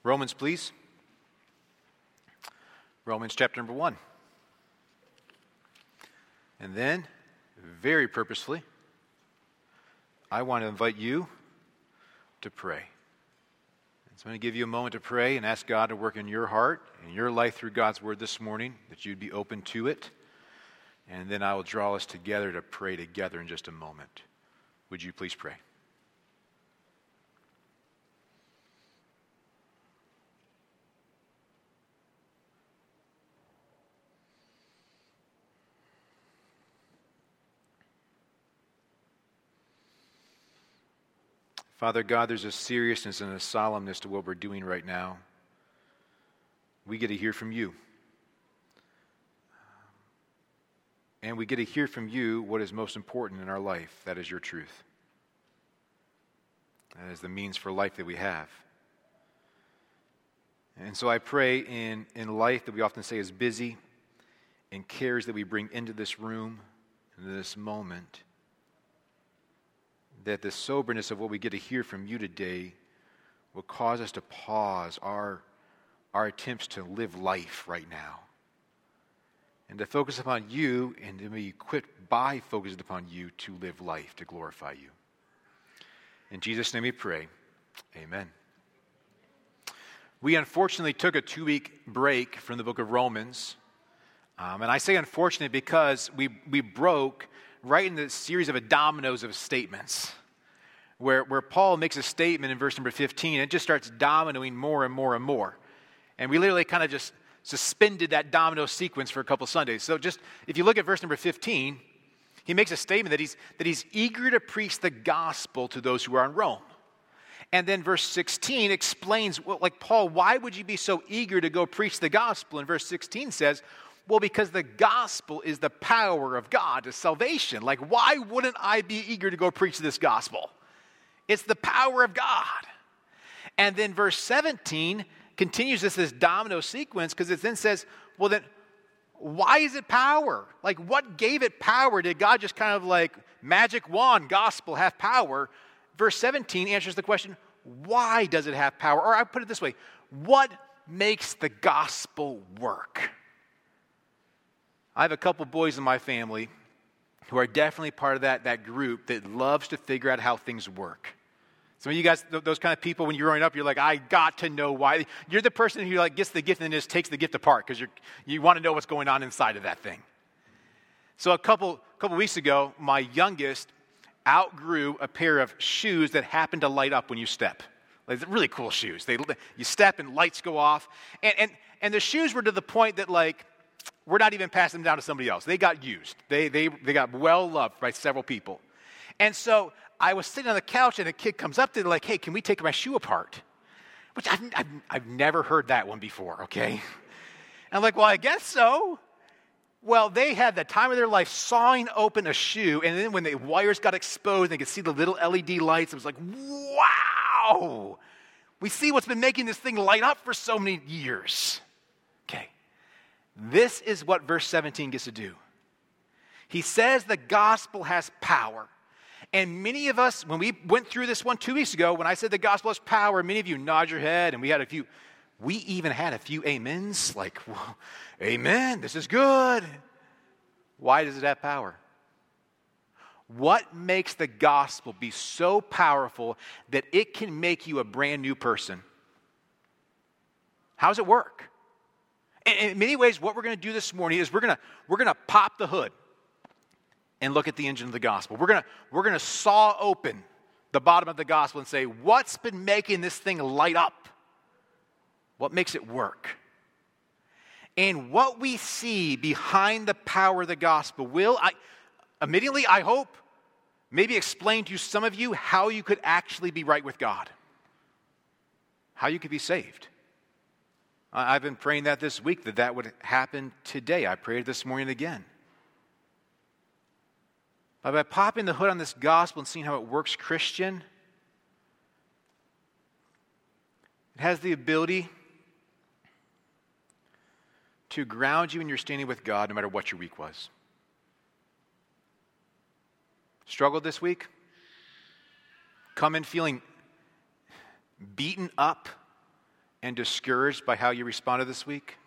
Romans, please. Romans chapter number 1. And then, very purposefully, I want to invite you to pray. So I'm going to give you a moment to pray and ask God to work in your heart and your life through God's word this morning, that you'd be open to it. And then I will draw us together to pray together in just a moment. Would you please pray? Father God, there's a seriousness and a solemnness to what we're doing right now. We get to hear from you. And we get to hear from you what is most important in our life. That is your truth. That is the means for life that we have. And so I pray in life that we often say is busy, and cares that we bring into this room, into this moment, that the soberness of what we get to hear from you today will cause us to pause our attempts to live life right now. And to focus upon you, and to be equipped by focusing upon you to live life, to glorify you. In Jesus' name we pray. Amen. We unfortunately took a 2-week break from the book of Romans. And I say unfortunate because we broke right in the series of dominoes of statements, where Paul makes a statement in verse number 15, and it just starts dominoing more and more and more. And we literally kind of just suspended that domino sequence for a couple Sundays. So just, if you look at verse number 15, he makes a statement that he's eager to preach the gospel to those who are in Rome. And then verse 16 explains, well, like, Paul, why would you be so eager to go preach the gospel? And verse 16 says, well, because the gospel is the power of God to salvation. Like, why wouldn't I be eager to go preach this gospel? It's the power of God. And then verse 17 continues this domino sequence, because it then says, well, then why is it power? Like, what gave it power? Did God just kind of like magic wand, gospel, have power? Verse 17 answers the question, why does it have power? Or I put it this way, what makes the gospel work? I have a couple boys in my family who are definitely part of that group that loves to figure out how things work. Some of you guys, those kind of people, when you're growing up, you're like, I got to know why. You're the person who like gets the gift and then just takes the gift apart because you want to know what's going on inside of that thing. So a couple weeks ago, my youngest outgrew a pair of shoes that happen to light up when you step. Like, really cool shoes. You step and lights go off. And the shoes were to the point that, like, we're not even passing them down to somebody else. They got used. They got well loved by several people. And so I was sitting on the couch and a kid comes up to me like, hey, can we take my shoe apart? Which I've never heard that one before, okay? And I'm like, well, I guess so. Well, they had the time of their life sawing open a shoe, and then when the wires got exposed, they could see the little LED lights. It was like, wow! We see what's been making this thing light up for so many years. Okay. This is what verse 17 gets to do. He says the gospel has power. And many of us, when we went through this one 2 weeks ago, when I said the gospel has power, many of you nod your head, and we even had a few amens, like, well, amen, this is good. Why does it have power? What makes the gospel be so powerful that it can make you a brand new person? How does it work? And in many ways, what we're going to do this morning is we're going to pop the hood and look at the engine of the gospel. We're going to saw open the bottom of the gospel and say, what's been making this thing light up? What makes it work? And what we see behind the power of the gospel will, immediately, I hope, maybe explain to some of you how you could actually be right with God. How you could be saved. I've been praying that this week, that would happen today. I prayed this morning again. But by popping the hood on this gospel and seeing how it works, Christian, it has the ability to ground you in your standing with God no matter what your week was. Struggled this week? Come in feeling beaten up and discouraged by how you responded this week,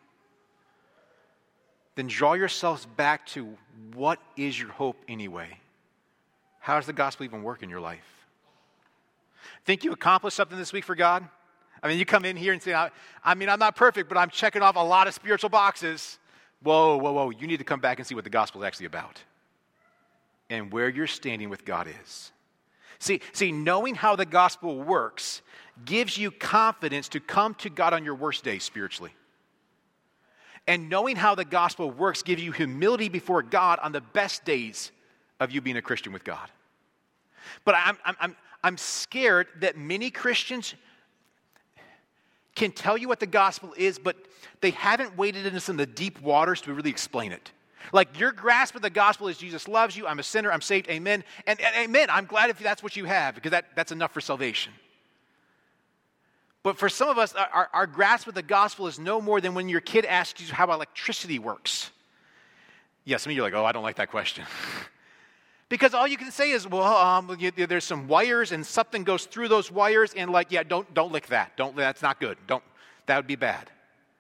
then draw yourselves back to what is your hope anyway? How does the gospel even work in your life? Think you accomplished something this week for God? I mean, you come in here and say, I'm not perfect, but I'm checking off a lot of spiritual boxes. Whoa. You need to come back and see what the gospel is actually about and where you're standing with God is. See, knowing how the gospel works gives you confidence to come to God on your worst day spiritually. And knowing how the gospel works gives you humility before God on the best days of you being a Christian with God. But I'm scared that many Christians can tell you what the gospel is, but they haven't waded into some of the deep waters to really explain it. Like your grasp of the gospel is Jesus loves you, I'm a sinner, I'm saved, amen. And amen, I'm glad if that's what you have, because that's enough for salvation. But for some of us, our grasp of the gospel is no more than when your kid asks you how electricity works. Yeah, some of you are like, I don't like that question. Because all you can say is, there's some wires and something goes through those wires and don't lick that. That's not good. That would be bad.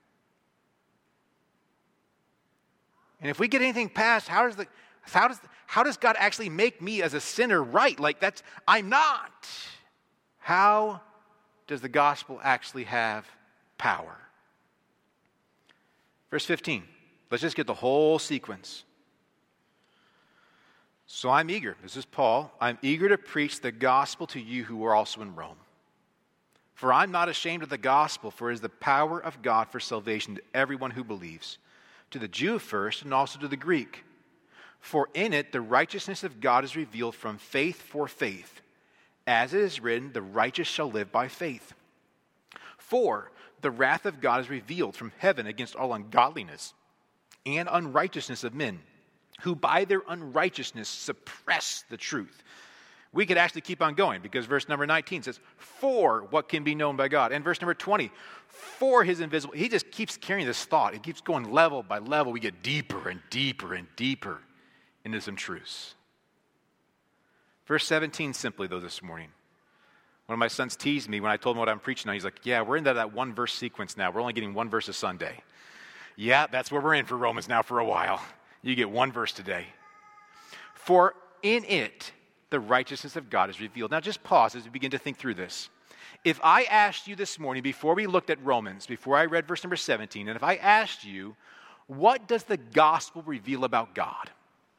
And if we get anything past, how does God actually make me as a sinner right? I'm not. How does the gospel actually have power? Verse 15. Let's just get the whole sequence. So I'm eager. This is Paul. I'm eager to preach the gospel to you who are also in Rome. For I'm not ashamed of the gospel, for it is the power of God for salvation to everyone who believes, to the Jew first and also to the Greek. For in it the righteousness of God is revealed from faith for faith. As it is written, the righteous shall live by faith. For the wrath of God is revealed from heaven against all ungodliness and unrighteousness of men, who by their unrighteousness suppress the truth. We could actually keep on going because verse number 19 says, for what can be known by God. And verse number 20, for his invisible. He just keeps carrying this thought. It keeps going level by level. We get deeper and deeper and deeper into some truths. Verse 17 simply, though, this morning. One of my sons teased me when I told him what I'm preaching on. He's like, yeah, we're into that one verse sequence now. We're only getting one verse a Sunday. Yeah, that's where we're in for Romans now for a while. You get one verse today. For in it, the righteousness of God is revealed. Now just pause as we begin to think through this. If I asked you this morning, before we looked at Romans, before I read verse number 17, and if I asked you, what does the gospel reveal about God?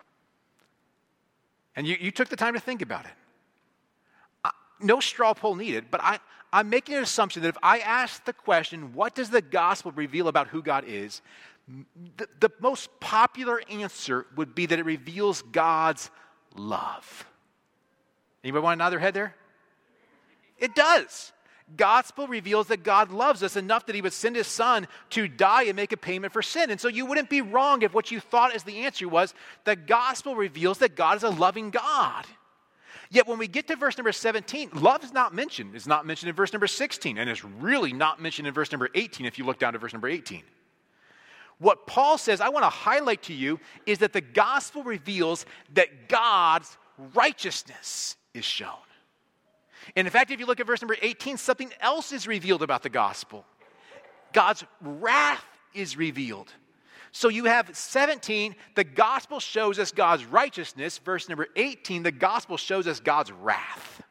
And you took the time to think about it. No straw poll needed, but I'm making an assumption that if I ask the question, what does the gospel reveal about who God is? The most popular answer would be that it reveals God's love. Anybody want to nod their head there? It does. Gospel reveals that God loves us enough that he would send his son to die and make a payment for sin. And so you wouldn't be wrong if what you thought as the answer was the gospel reveals that God is a loving God. Yet when we get to verse number 17, love is not mentioned. It's not mentioned in verse number 16, and it's really not mentioned in verse number 18 if you look down to verse number 18. What Paul says, I want to highlight to you, is that the gospel reveals that God's righteousness is shown. And in fact, if you look at verse number 18, something else is revealed about the gospel. God's wrath is revealed. So you have 17, the gospel shows us God's righteousness. Verse number 18, the gospel shows us God's wrath.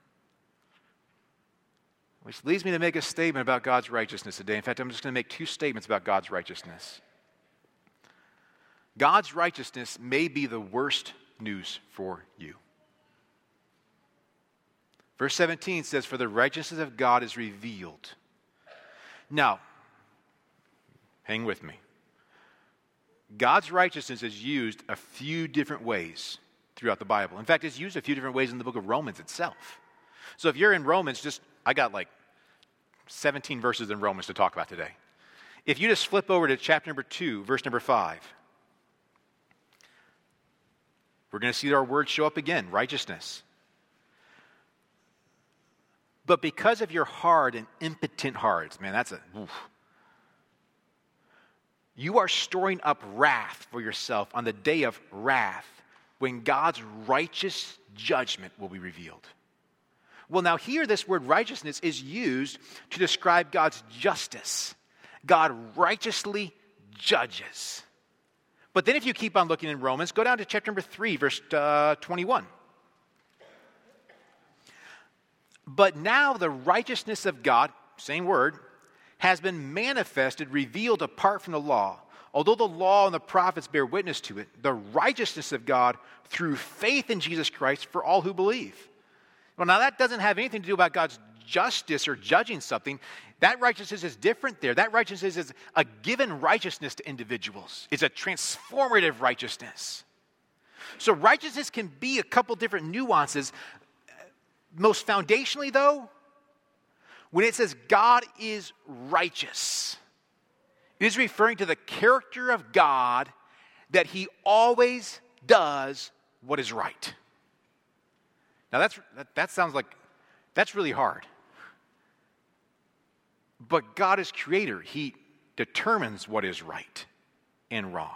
Which leads me to make a statement about God's righteousness today. In fact, I'm just going to make two statements about God's righteousness. God's righteousness may be the worst news for you. Verse 17 says, for the righteousness of God is revealed. Now, hang with me. God's righteousness is used a few different ways throughout the Bible. In fact, it's used a few different ways in the book of Romans itself. So if you're in Romans, I got 17 verses in Romans to talk about today. If you just flip over to chapter number 2, verse number 5, we're going to see our words show up again, righteousness. But because of your hard and impotent hearts, man, you are storing up wrath for yourself on the day of wrath when God's righteous judgment will be revealed. Well, now here this word righteousness is used to describe God's justice. God righteously judges. But then if you keep on looking in Romans, go down to chapter number 3, verse 21. But now the righteousness of God, same word, has been manifested, revealed apart from the law. Although the law and the prophets bear witness to it, the righteousness of God through faith in Jesus Christ for all who believe. Well, now that doesn't have anything to do about God's justice or judging something. That righteousness is different there. That righteousness is a given righteousness to individuals. It's a transformative righteousness. So righteousness can be a couple different nuances. Most foundationally, though, when it says God is righteous, it is referring to the character of God that he always does what is right. Now that sounds like, that's really hard. But God is creator. He determines what is right and wrong.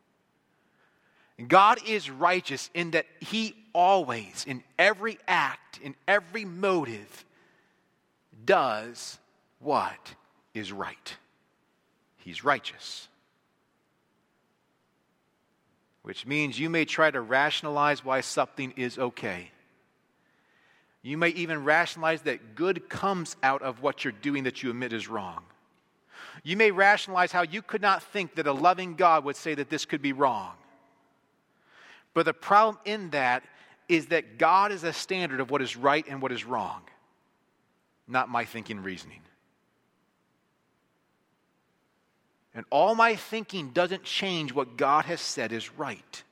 God is righteous in that he always, in every act, in every motive, does what is right. He's righteous. Which means you may try to rationalize why something is okay. You may even rationalize that good comes out of what you're doing that you admit is wrong. You may rationalize how you could not think that a loving God would say that this could be wrong. But the problem in that is that God is a standard of what is right and what is wrong, not my thinking and reasoning. And all my thinking doesn't change what God has said is right.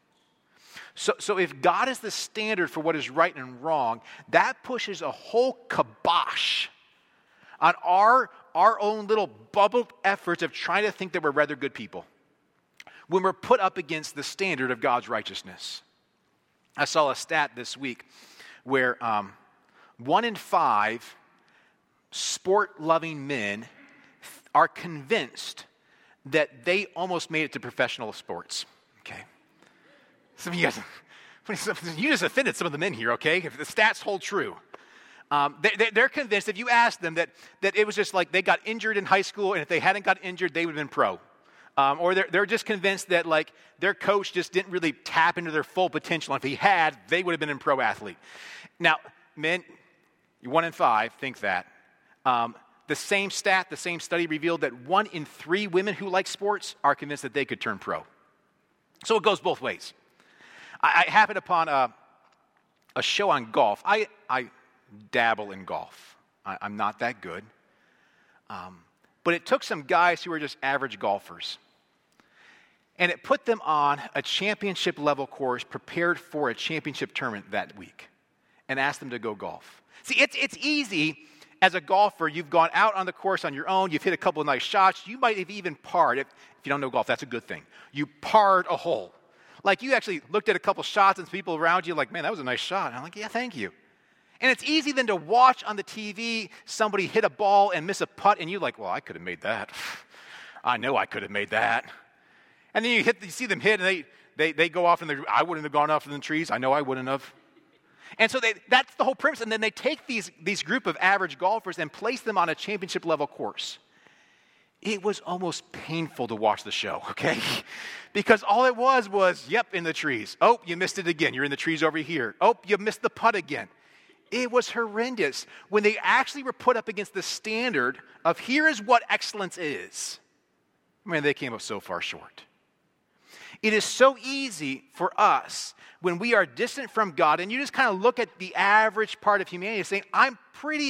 So if God is the standard for what is right and wrong, that pushes a whole kibosh on our own little bubbled efforts of trying to think that we're rather good people when we're put up against the standard of God's righteousness. I saw a stat this week where 1 in 5 sport-loving men are convinced that they almost made it to professional sports. Okay. Some of you guys, you just offended some of the men here, okay? If the stats hold true. They're convinced, if you ask them, that it was just like they got injured in high school, and if they hadn't got injured, they would have been pro. Or they're just convinced that like their coach just didn't really tap into their full potential. And if he had, they would have been a pro athlete. Now, men, 1 in 5 think that. The same stat, the same study revealed that 1 in 3 women who like sports are convinced that they could turn pro. So it goes both ways. I happened upon a show on golf. I dabble in golf. I'm not that good. But it took some guys who were just average golfers. And it put them on a championship level course prepared for a championship tournament that week. And asked them to go golf. See, it's easy. As a golfer, you've gone out on the course on your own. You've hit a couple of nice shots. You might have even parred. If you don't know golf, that's a good thing. You parred a hole. Like you actually looked at a couple shots and people around you like, man, that was a nice shot. And I'm like, yeah, thank you. And it's easy then to watch on the TV somebody hit a ball and miss a putt, and you're like, well, I could have made that. I know I could have made that. And then you see them hit, and they go off, and I wouldn't have gone off in the trees. I know I wouldn't have. And so that's the whole premise. And then they take these group of average golfers and place them on a championship level course. It was almost painful to watch the show, okay? Because all it was, yep, in the trees. Oh, you missed it again. You're in the trees over here. Oh, you missed the putt again. It was horrendous. When they actually were put up against the standard of here is what excellence is, man, they came up so far short. It is so easy for us when we are distant from God, and you just kind of look at the average part of humanity saying, I'm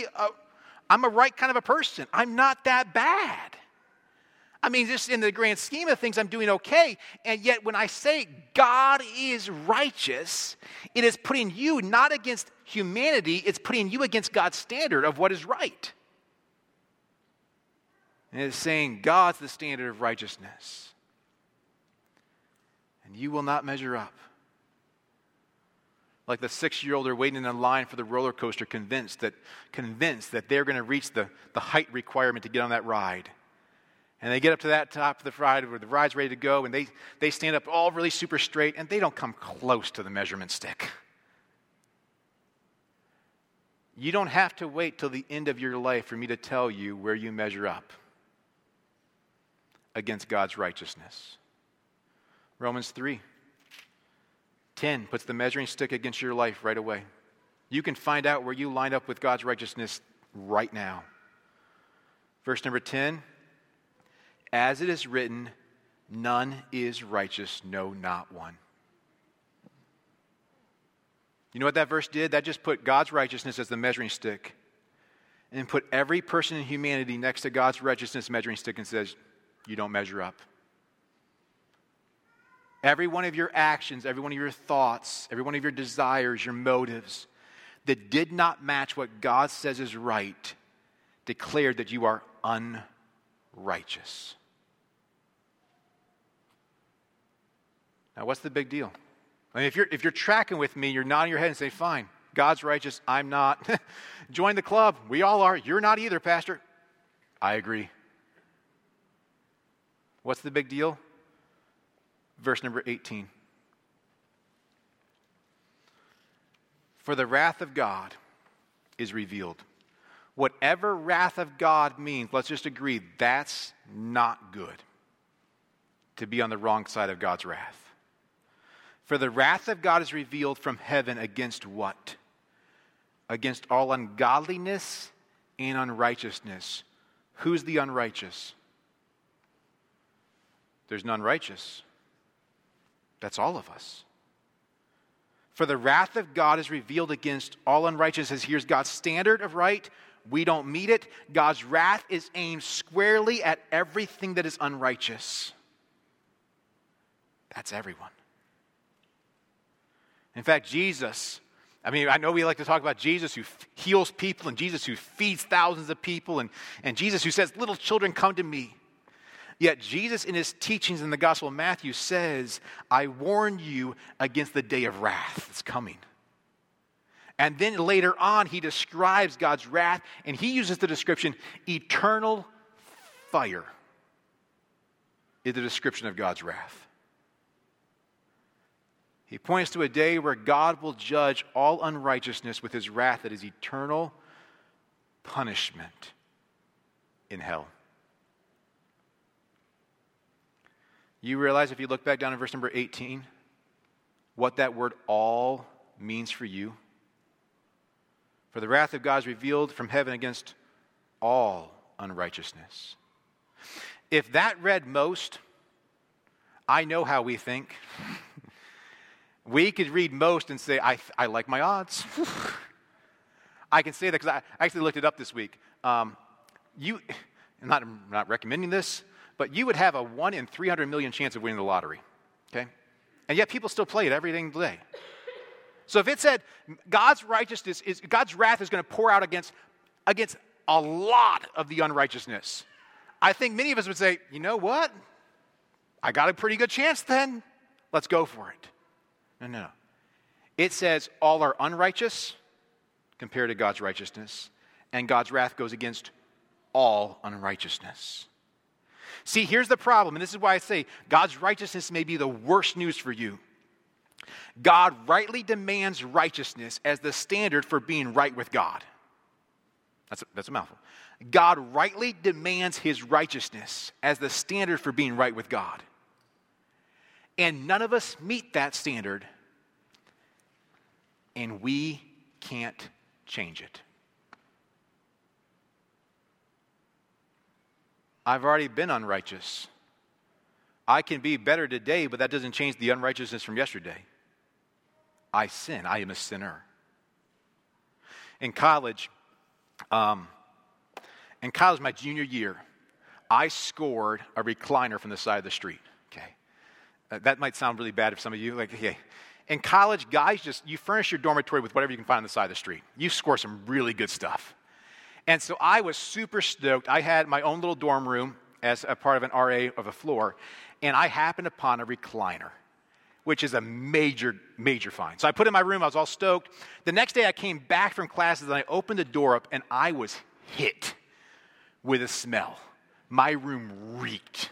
a right kind of a person. I'm not that bad. I mean, just in the grand scheme of things, I'm doing okay. And yet when I say God is righteous, it is putting you not against humanity, it's putting you against God's standard of what is right. And it's saying God's the standard of righteousness. And you will not measure up. Like the 6-year-old are waiting in line for the roller coaster, convinced that they're going to reach the height requirement to get on that ride. And they get up to that top of the ride where the ride's ready to go, and they stand up all really super straight, and they don't come close to the measurement stick. You don't have to wait till the end of your life for me to tell you where you measure up against God's righteousness. Romans 3:10 puts the measuring stick against your life right away. You can find out where you line up with God's righteousness right now. Verse number 10, as it is written, none is righteous, no, not one. You know what that verse did? That just put God's righteousness as the measuring stick and put every person in humanity next to God's righteousness measuring stick and says, you don't measure up. Every one of your actions, every one of your thoughts, every one of your desires, your motives that did not match what God says is right declared that you are unrighteous. Now, what's the big deal? I mean, if you're tracking with me, you're nodding your head and say, fine, God's righteous, I'm not. Join the club. We all are. You're not either, Pastor. I agree. What's the big deal? Verse number 18. For the wrath of God is revealed. Whatever wrath of God means, let's just agree, that's not good. To be on the wrong side of God's wrath. For the wrath of God is revealed from heaven against what? Against all ungodliness and unrighteousness. Who's the unrighteous? There's none righteous. That's all of us. For the wrath of God is revealed against all unrighteousness. Here's God's standard of right. We don't meet it. God's wrath is aimed squarely at everything that is unrighteous. That's everyone. In fact, Jesus, I know we like to talk about Jesus who heals people and Jesus who feeds thousands of people and Jesus who says, little children, come to me. Yet Jesus in his teachings in the Gospel of Matthew says, I warn you against the day of wrath that's coming. And then later on, he describes God's wrath, and he uses the description, eternal fire is the description of God's wrath. He points to a day where God will judge all unrighteousness with his wrath that is eternal punishment in hell. You realize if you look back down in verse number 18, what that word all means for you? For the wrath of God is revealed from heaven against all unrighteousness. If that read most, I know how we think. We could read most and say, I like my odds. I can say that because I actually looked it up this week. I'm not recommending this, but you would have a 1 in 300 million chance of winning the lottery, okay? And yet people still play it every day. So if it said God's wrath is going to pour out against a lot of the unrighteousness, I think many of us would say, you know what? I got a pretty good chance then. Let's go for it. No. It says all are unrighteous compared to God's righteousness, and God's wrath goes against all unrighteousness. See, here's the problem, and this is why I say God's righteousness may be the worst news for you. God rightly demands righteousness as the standard for being right with God. That's a mouthful. God rightly demands his righteousness as the standard for being right with God. And none of us meet that standard, and we can't change it. I've already been unrighteous. I can be better today, but that doesn't change the unrighteousness from yesterday. I sin. I am a sinner. In college, my junior year, I scored a recliner from the side of the street. Okay, that might sound really bad for some of you. In college, guys, you furnish your dormitory with whatever you can find on the side of the street. You score some really good stuff. And so I was super stoked. I had my own little dorm room as a part of an RA of a floor, and I happened upon a recliner, which is a major, major find. So I put it in my room. I was all stoked. The next day I came back from classes, and I opened the door up, and I was hit with a smell. My room reeked.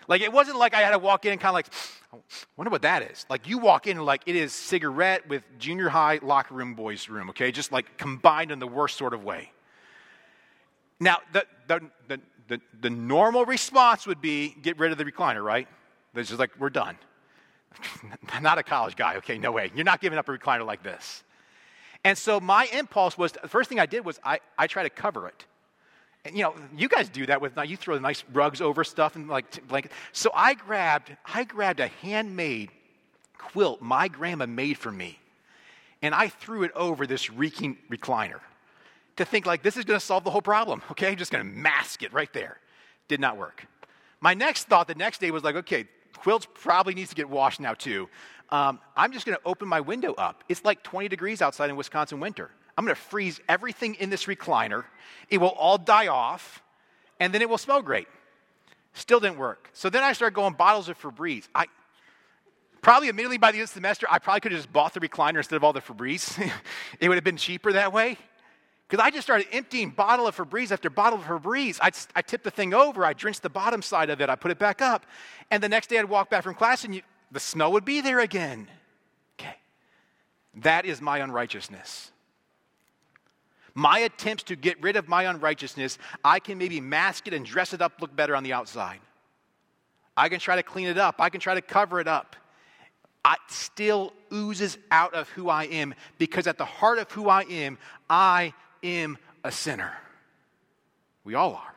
Like, it wasn't like I had to walk in and kind of like, I wonder what that is. Like, you walk in and like, it is cigarette with junior high locker room boys room, okay? Just like combined in the worst sort of way. Now, the normal response would be, get rid of the recliner, right? It's just like, we're done. Not a college guy, okay? No way. You're not giving up a recliner like this. And so my impulse was, the first thing I did was I try to cover it. And, you know, you guys do that with, you throw nice rugs over stuff and like blankets. So I grabbed a handmade quilt my grandma made for me, and I threw it over this reeking recliner to think like, this is going to solve the whole problem, okay? I'm just going to mask it right there. Did not work. My next thought the next day was like, okay, quilts probably needs to get washed now too. I'm just going to open my window up. It's like 20 degrees outside in Wisconsin winter. I'm going to freeze everything in this recliner. It will all die off, and then it will smell great. Still didn't work. So then I started going bottles of Febreze. Probably immediately by the end of the semester, I probably could have just bought the recliner instead of all the Febreze. It would have been cheaper that way. Because I just started emptying bottle of Febreze after bottle of Febreze. I tipped the thing over. I rinsed the bottom side of it. I put it back up. And the next day I'd walk back from class and the smell would be there again. Okay. That is my unrighteousness. My attempts to get rid of my unrighteousness, I can maybe mask it and dress it up, look better on the outside. I can try to clean it up. I can try to cover it up. It still oozes out of who I am, because at the heart of who I am a sinner. We all are.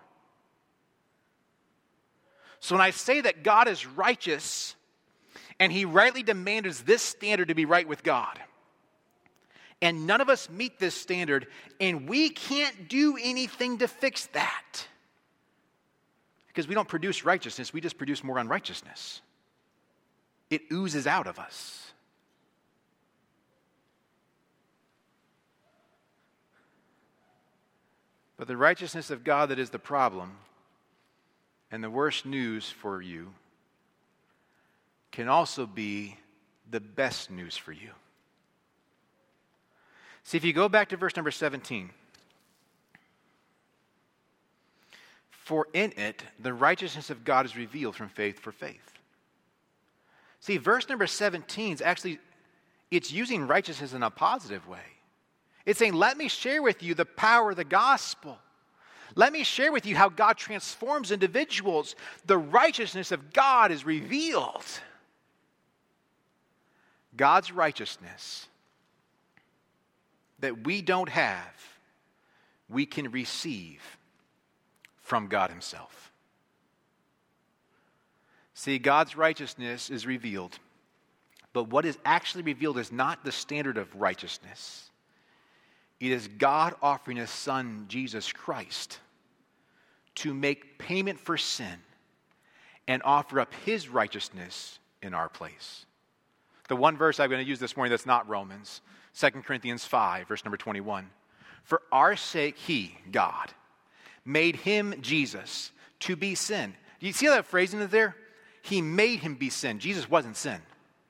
So when I say that God is righteous and he rightly demands this standard to be right with God, and none of us meet this standard, and we can't do anything to fix that, because we don't produce righteousness, we just produce more unrighteousness. It oozes out of us. But the righteousness of God that is the problem, and the worst news for you, can also be the best news for you. See, if you go back to verse number 17, for in it the righteousness of God is revealed from faith for faith. See, verse number 17 is actually, it's using righteousness in a positive way. It's saying, let me share with you the power of the gospel. Let me share with you how God transforms individuals. The righteousness of God is revealed. God's righteousness that we don't have, we can receive from God himself. See, God's righteousness is revealed, but what is actually revealed is not the standard of righteousness. It is God offering his Son, Jesus Christ, to make payment for sin and offer up his righteousness in our place. The one verse I'm going to use this morning that's not Romans, 2 Corinthians 5, verse number 21. For our sake, he, God, made him, Jesus, to be sin. Do you see that phrasing there? He made him be sin. Jesus wasn't sin.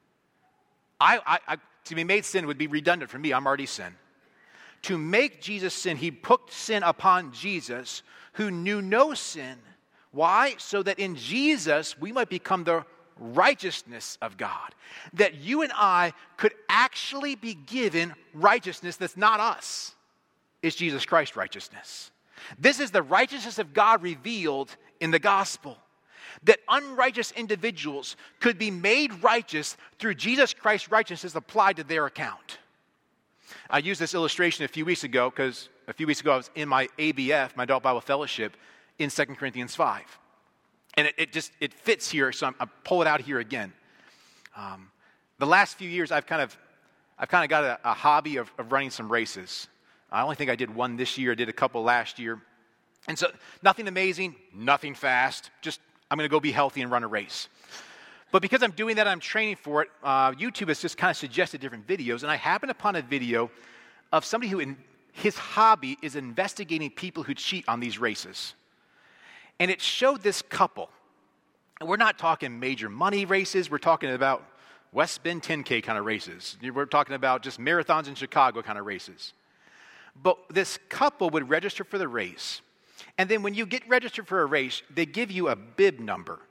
To be made sin would be redundant for me. I'm already sin. To make Jesus sin, he put sin upon Jesus, who knew no sin. Why? So that in Jesus we might become the righteousness of God. That you and I could actually be given righteousness that's not us. It's Jesus Christ's righteousness. This is the righteousness of God revealed in the gospel. That unrighteous individuals could be made righteous through Jesus Christ's righteousness applied to their account. I used this illustration a few weeks ago because a few weeks ago I was in my ABF, my Adult Bible Fellowship, in 2 Corinthians 5. And it fits here, so I pull it out here again. The last few years I've kind of got a hobby of running some races. I only think I did one this year. I did a couple last year. And so nothing amazing, nothing fast, just I'm going to go be healthy and run a race. But because I'm doing that, I'm training for it, YouTube has just kind of suggested different videos, and I happened upon a video of somebody who, his hobby is investigating people who cheat on these races. And it showed this couple. And we're not talking major money races, we're talking about West Bend 10K kind of races. We're talking about just marathons in Chicago kind of races. But this couple would register for the race. And then when you get registered for a race, they give you a bib number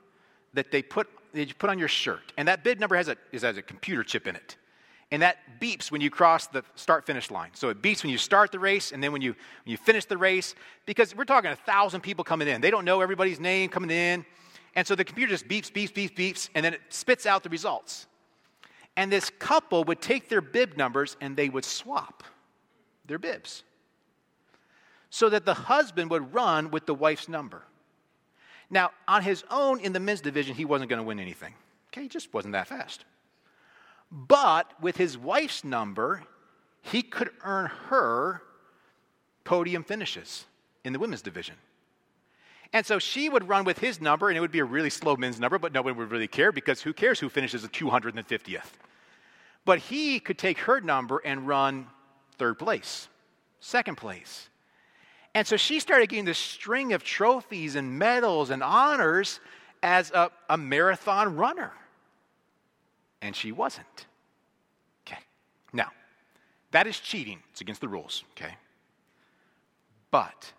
that you put on your shirt. And that bib number has a computer chip in it. And that beeps when you cross the start-finish line. So it beeps when you start the race and then when you finish the race. Because we're talking 1,000 people coming in. They don't know everybody's name coming in. And so the computer just beeps, beeps, beeps, beeps, and then it spits out the results. And this couple would take their bib numbers and they would swap their bibs, so that the husband would run with the wife's number. Now, on his own in the men's division, he wasn't going to win anything. Okay, he just wasn't that fast. But with his wife's number, he could earn her podium finishes in the women's division. And so she would run with his number, and it would be a really slow men's number, but no one would really care, because who cares who finishes the 250th? But he could take her number and run third place, second place. And so she started getting this string of trophies and medals and honors as a marathon runner. And she wasn't. Okay. Now, that is cheating. It's against the rules, okay? But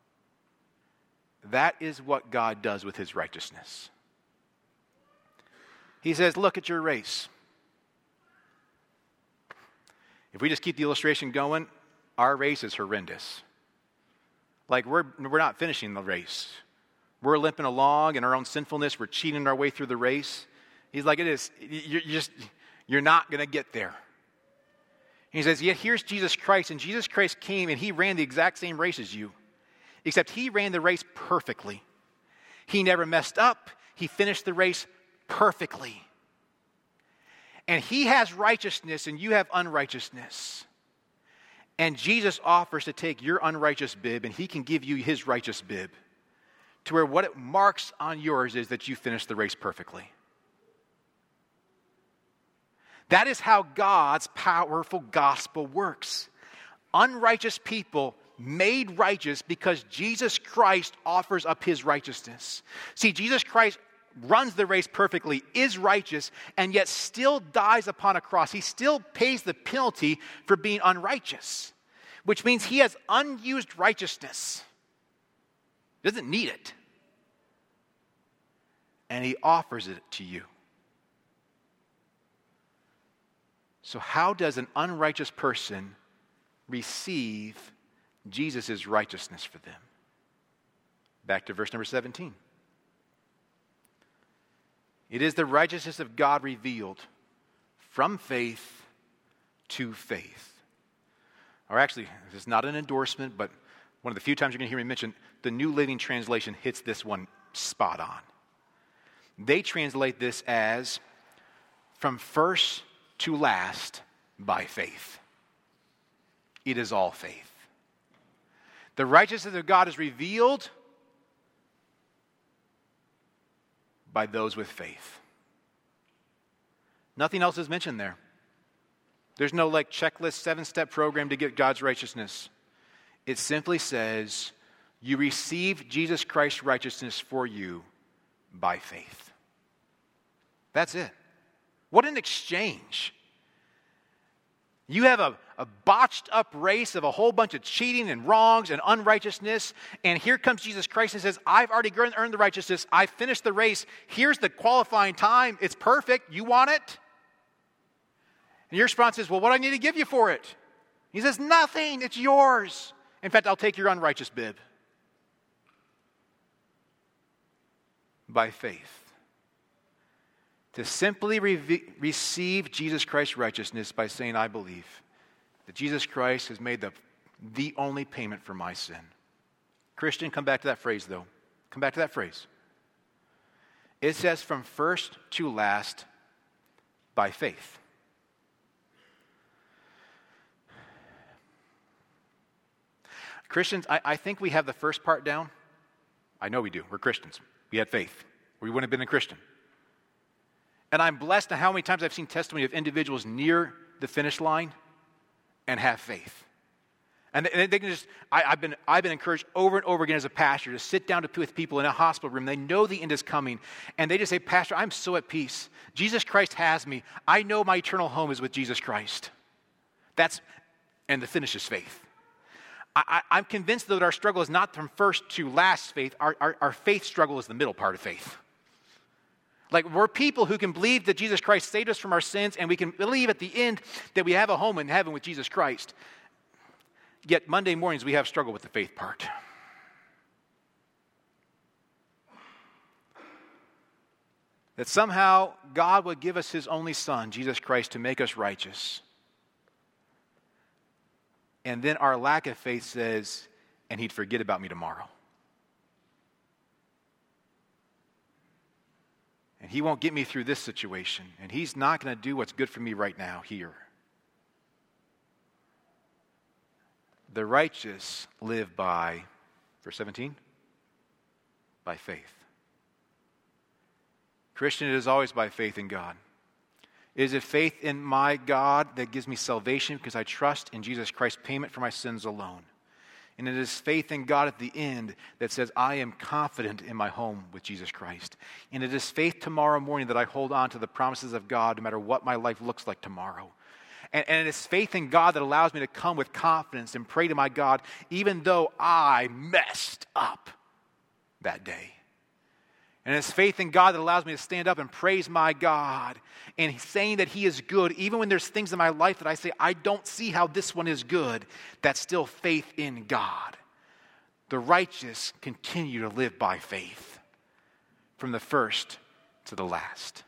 that is what God does with his righteousness. He says, look at your race. If we just keep the illustration going, our race is horrendous. Like we're not finishing the race. We're limping along in our own sinfulness. We're cheating our way through the race. He's like, you're not going to get there. He says, yet here's Jesus Christ, and Jesus Christ came and he ran the exact same race as you, except he ran the race perfectly. He never messed up. He finished the race perfectly. And he has righteousness and you have unrighteousness. And Jesus offers to take your unrighteous bib and he can give you his righteous bib, to where what it marks on yours is that you finished the race perfectly. That is how God's powerful gospel works. Unrighteous people made righteous because Jesus Christ offers up his righteousness. See, Jesus Christ runs the race perfectly, is righteous, and yet still dies upon a cross. He still pays the penalty for being unrighteous, which means he has unused righteousness. He doesn't need it. And he offers it to you. So how does an unrighteous person receive Jesus' righteousness for them? Back to verse number 17. It is the righteousness of God revealed from faith to faith. Or actually, this is not an endorsement, but one of the few times you're going to hear me mention, the New Living Translation hits this one spot on. They translate this as from first to last by faith. It is all faith. The righteousness of God is revealed by those with faith. Nothing else is mentioned there. There's no checklist 7-step program to get God's righteousness. It simply says you receive Jesus Christ's righteousness for you by faith. That's it. What an exchange. You have a botched up race of a whole bunch of cheating and wrongs and unrighteousness, and here comes Jesus Christ and says, I've already earned the righteousness. I finished the race. Here's the qualifying time. It's perfect. You want it? And your response is, well, what do I need to give you for it? He says, nothing. It's yours. In fact, I'll take your unrighteous bib. By faith. To simply receive Jesus Christ's righteousness by saying, I believe that Jesus Christ has made the only payment for my sin. Christian, come back to that phrase, though. Come back to that phrase. It says from first to last by faith. Christians, I think we have the first part down. I know we do. We're Christians. We had faith. We wouldn't have been a Christian. And I'm blessed at how many times I've seen testimony of individuals near the finish line and have faith. And they can just, I've been encouraged over and over again as a pastor to sit down with people in a hospital room. They know the end is coming. And they just say, Pastor, I'm so at peace. Jesus Christ has me. I know my eternal home is with Jesus Christ. And the finish is faith. I'm convinced that our struggle is not from first to last faith. Our faith struggle is the middle part of faith. Like, we're people who can believe that Jesus Christ saved us from our sins, and we can believe at the end that we have a home in heaven with Jesus Christ. Yet Monday mornings we have struggled with the faith part. That somehow God would give us his only Son, Jesus Christ, to make us righteous. And then our lack of faith says, and he'd forget about me tomorrow. And he won't get me through this situation. And he's not going to do what's good for me right now, here. The righteous live by, verse 17, by faith. Christian, it is always by faith in God. Is it faith in my God that gives me salvation because I trust in Jesus Christ's payment for my sins alone? And it is faith in God at the end that says, I am confident in my home with Jesus Christ. And it is faith tomorrow morning that I hold on to the promises of God no matter what my life looks like tomorrow. And it is faith in God that allows me to come with confidence and pray to my God even though I messed up that day. And it's faith in God that allows me to stand up and praise my God and saying that he is good, even when there's things in my life that I say, I don't see how this one is good. That's still faith in God. The righteous continue to live by faith from the first to the last.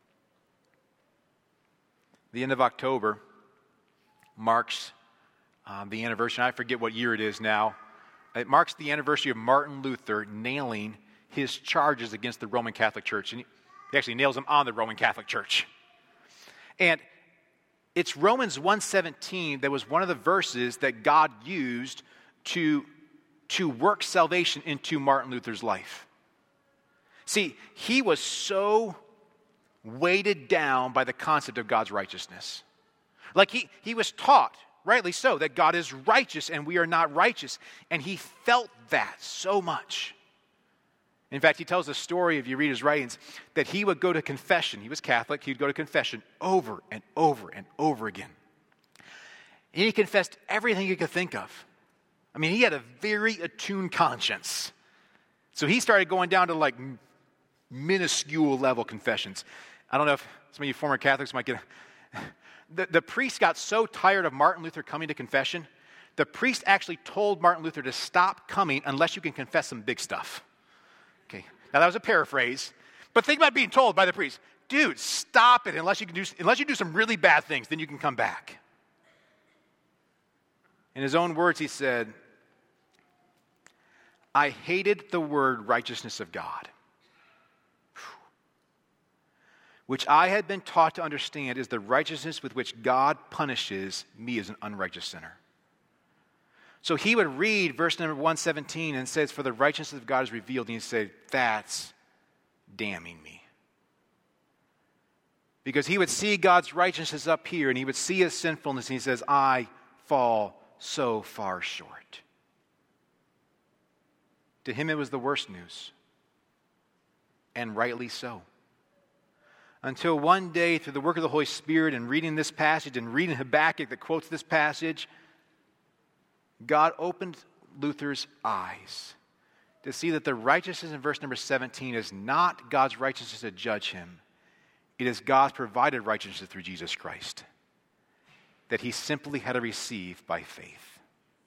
The end of October marks the anniversary. I forget what year it is now. It marks the anniversary of Martin Luther nailing his charges against the Roman Catholic Church. And he actually nails them on the Roman Catholic Church. And it's Romans 1:17 that was one of the verses that God used to work salvation into Martin Luther's life. See, he was so weighted down by the concept of God's righteousness. Like he was taught, rightly so, that God is righteous and we are not righteous. And he felt that so much. In fact, he tells the story, if you read his writings, that he would go to confession. He was Catholic. He'd go to confession over and over and over again. And he confessed everything he could think of. I mean, he had a very attuned conscience. So he started going down to like minuscule level confessions. I don't know if some of you former Catholics might get... The priest got so tired of Martin Luther coming to confession, the priest actually told Martin Luther to stop coming unless you can confess some big stuff. Okay, now that was a paraphrase, but think about being told by the priest, dude, stop it unless you do some really bad things, then you can come back. In his own words, he said, I hated the word righteousness of God, which I had been taught to understand is the righteousness with which God punishes me as an unrighteous sinner. So he would read verse number 117 and says, for the righteousness of God is revealed. And he'd say, that's damning me. Because he would see God's righteousness up here and he would see his sinfulness and he says, I fall so far short. To him it was the worst news. And rightly so. Until one day, through the work of the Holy Spirit and reading this passage and reading Habakkuk that quotes this passage, God opened Luther's eyes to see that the righteousness in verse number 17 is not God's righteousness to judge him. It is God's provided righteousness through Jesus Christ that he simply had to receive by faith.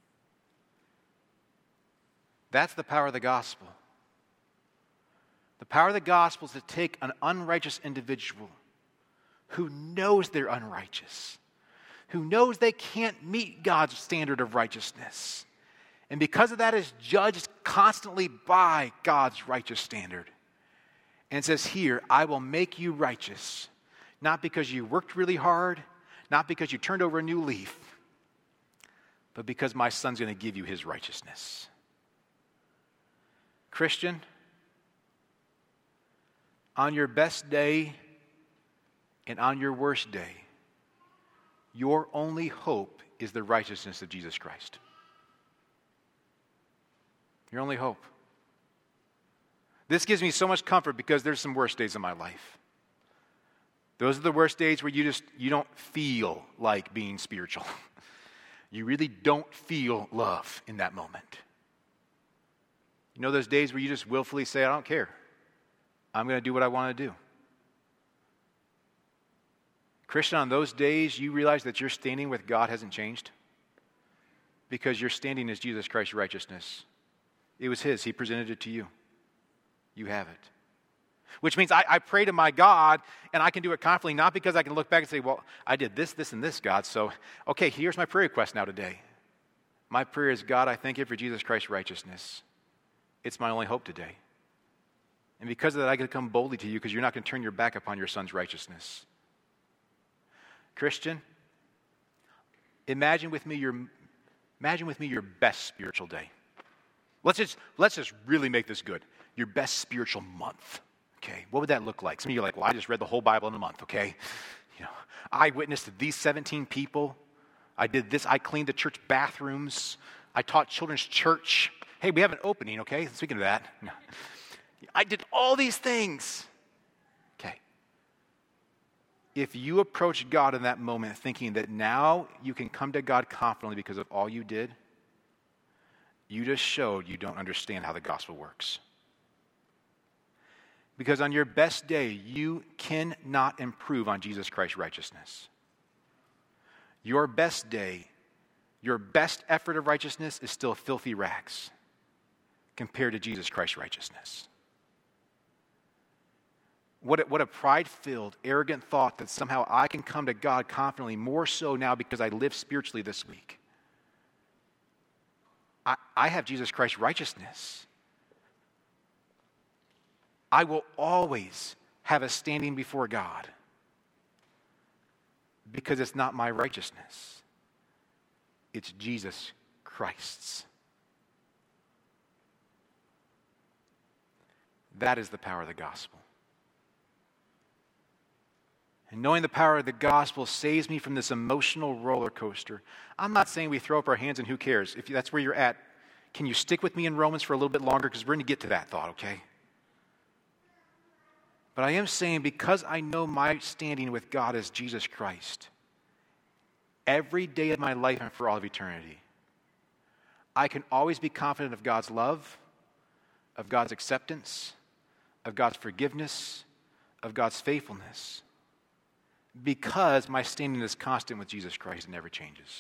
That's the power of the gospel. The power of the gospel is to take an unrighteous individual who knows they're unrighteous, who knows they can't meet God's standard of righteousness, and because of that is judged constantly by God's righteous standard. And it says here, I will make you righteous, not because you worked really hard, not because you turned over a new leaf, but because my son's going to give you his righteousness. Christian, on your best day and on your worst day, your only hope is the righteousness of Jesus Christ. Your only hope. This gives me so much comfort because there's some worse days in my life. Those are the worst days where you don't feel like being spiritual. You really don't feel love in that moment. You know those days where you just willfully say, I don't care. I'm going to do what I want to do. Christian, on those days, you realize that your standing with God hasn't changed because your standing is Jesus Christ's righteousness. It was his. He presented it to you. You have it. Which means I pray to my God, and I can do it confidently, not because I can look back and say, well, I did this, this, and this, God. So, okay, here's my prayer request now today. My prayer is, God, I thank you for Jesus Christ's righteousness. It's my only hope today. And because of that, I can come boldly to you because you're not going to turn your back upon your son's righteousness. Christian, imagine with me your best spiritual day. Let's just really make this good. Your best spiritual month. Okay, what would that look like? Some of you are like, well, I just read the whole Bible in a month, okay? I witnessed these 17 people. I did this. I cleaned the church bathrooms. I taught children's church. Hey, we have an opening, okay? Speaking of that. I did all these things. Okay. If you approach God in that moment thinking that now you can come to God confidently because of all you did, you just showed you don't understand how the gospel works. Because on your best day, you cannot improve on Jesus Christ's righteousness. Your best day, your best effort of righteousness is still filthy rags compared to Jesus Christ's righteousness. What a pride-filled, arrogant thought that somehow I can come to God confidently, more so now because I live spiritually this week. I have Jesus Christ's righteousness. I will always have a standing before God because it's not my righteousness. It's Jesus Christ's. That is the power of the gospel. And knowing the power of the gospel saves me from this emotional roller coaster. I'm not saying we throw up our hands and who cares. If that's where you're at, can you stick with me in Romans for a little bit longer? Because we're going to get to that thought, okay? But I am saying because I know my standing with God is Jesus Christ, every day of my life and for all of eternity, I can always be confident of God's love, of God's acceptance, of God's forgiveness, of God's faithfulness, because my standing is constant with Jesus Christ and never changes.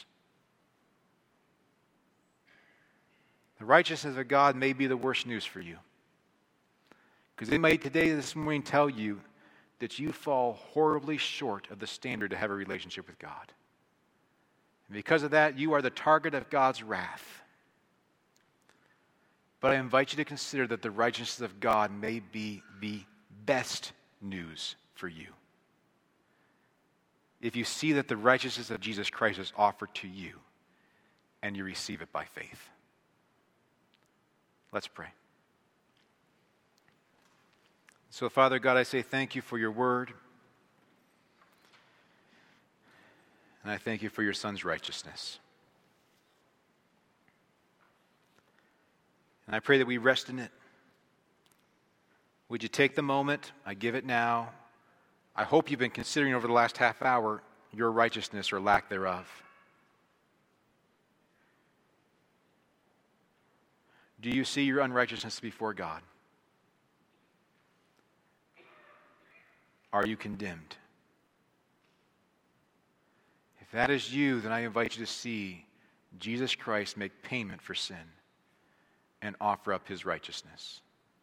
The righteousness of God may be the worst news for you. Because they may today, this morning, tell you that you fall horribly short of the standard to have a relationship with God. And because of that, you are the target of God's wrath. But I invite you to consider that the righteousness of God may be the best news for you. If you see that the righteousness of Jesus Christ is offered to you and you receive it by faith. Let's pray. So, Father God, I say thank you for your word. And I thank you for your Son's righteousness. And I pray that we rest in it. Would you take the moment? I give it now. I hope you've been considering over the last half hour your righteousness or lack thereof. Do you see your unrighteousness before God? Are you condemned? If that is you, then I invite you to see Jesus Christ make payment for sin and offer up his righteousness.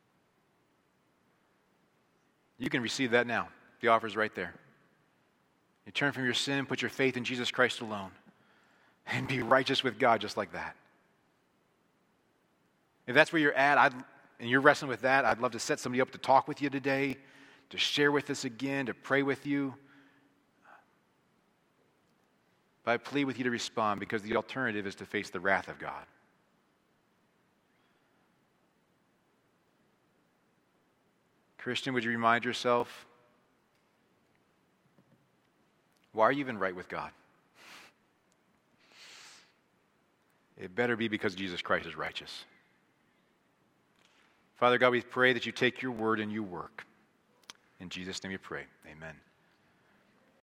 You can receive that now. The offer is right there. You turn from your sin, put your faith in Jesus Christ alone, and be righteous with God just like that. If that's where you're at, and you're wrestling with that, I'd love to set somebody up to talk with you today, to share with us again, to pray with you. But I plead with you to respond because the alternative is to face the wrath of God. Christian, would you remind yourself, why are you even right with God? It better be because Jesus Christ is righteous. Father God, we pray that you take your word and you work. In Jesus' name we pray. Amen.